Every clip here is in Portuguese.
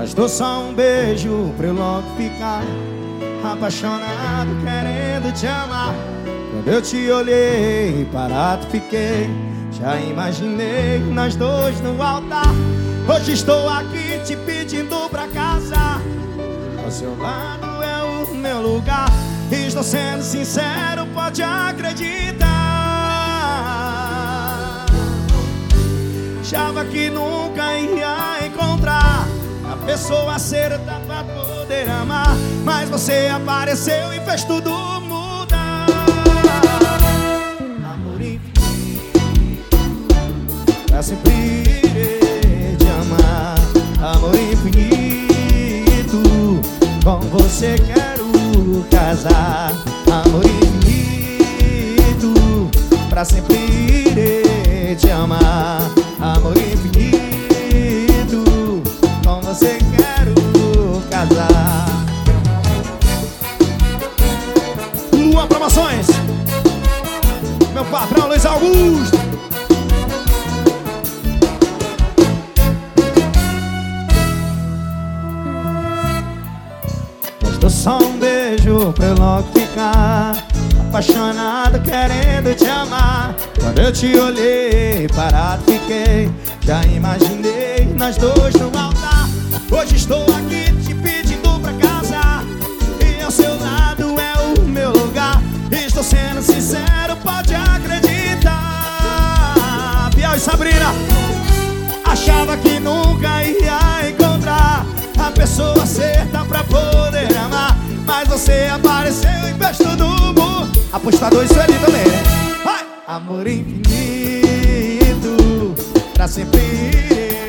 Bastou só um beijo pra eu logo ficar apaixonado, querendo te amar. Quando eu te olhei, parado fiquei. Já imaginei nós dois no altar. Hoje estou aqui te pedindo pra casar. Ao seu lado é o meu lugar. Estou sendo sincero, pode acreditar. Achava que nunca ia encontrar a pessoa certa pra poder amar, mas você apareceu e fez tudo mudar. Amor infinito, pra sempre irei te amar. Amor infinito, com você quero casar. Amor infinito, pra sempre irei te amar. Amor infinito, com você quero casar. Luan Promoções, meu patrão Luiz Augusto. Bastou só um beijo pra eu logo ficar apaixonado, querendo te amar. Quando eu te olhei, parado fiquei. Já imaginei nós dois no altar. Hoje estou aqui te pedindo pra casar. E ao seu lado é o meu lugar. Estou sendo sincero, pode acreditar. Biel e Sabrina, achava que nunca ia encontrar a pessoa certa pra poder amar, mas você apareceu e fez tudo mundo. Apostador, isso ali também, né? Vai! Amor infinito, pra sempre irei.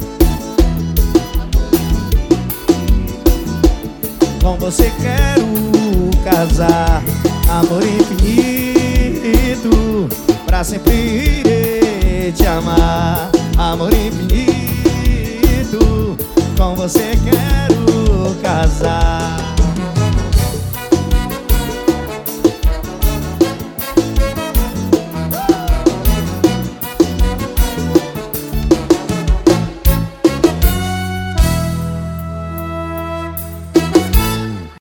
Com você quero casar. Amor infinito, pra sempre irei te amar. Amor infinito, com você quero casar.